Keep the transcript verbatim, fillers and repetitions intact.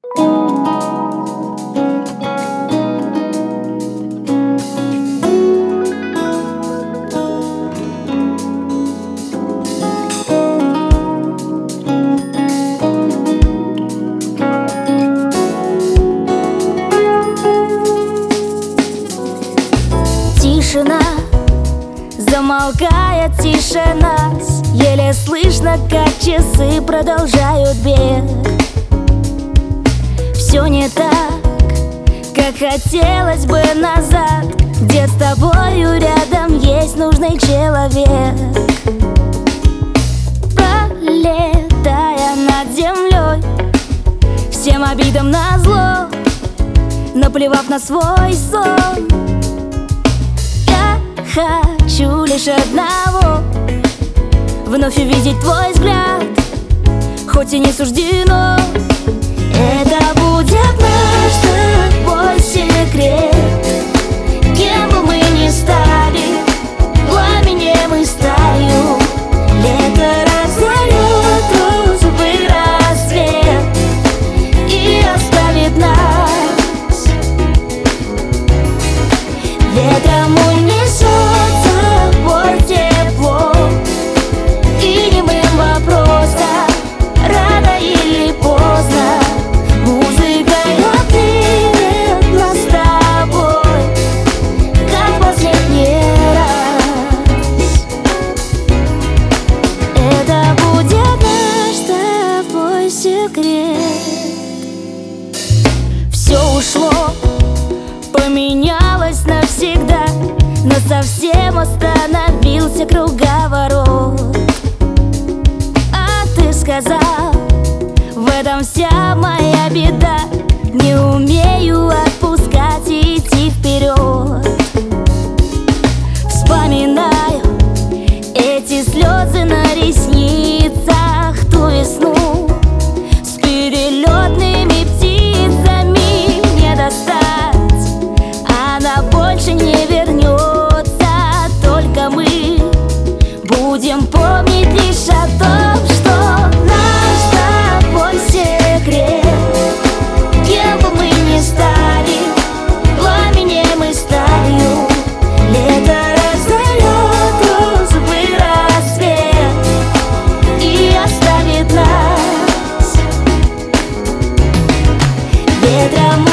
Тишина, замолкает тишина, еле слышно, как часы продолжают бег. Все не так, как хотелось бы назад, где с тобою рядом есть нужный человек. Пролетая над землей, всем обидам назло, наплевав на свой сон, хочу лишь одного — вновь увидеть твой взгляд, хоть и не суждено. Это будет наш с тобой секрет. Кем бы мы ни стали, пламенем и сталью, лето разорвет розовый рассвет и оставит нас. Ветром унесет все ушло, поменялось навсегда, но совсем остановился круговорот. А ты сказал, в этом вся моя беда, не умею отпускать и идти вперед. Вспоминаю эти слезы на ресницах, ту весну с перелетными птицами. Не достать, она больше не вернется, только мы будем помнить лишь о том, что наш с тобой секрет. Кем бы мы ни стали, пламенем и сталью, лето разорвет розовый рассвет и оставит нас. Ветром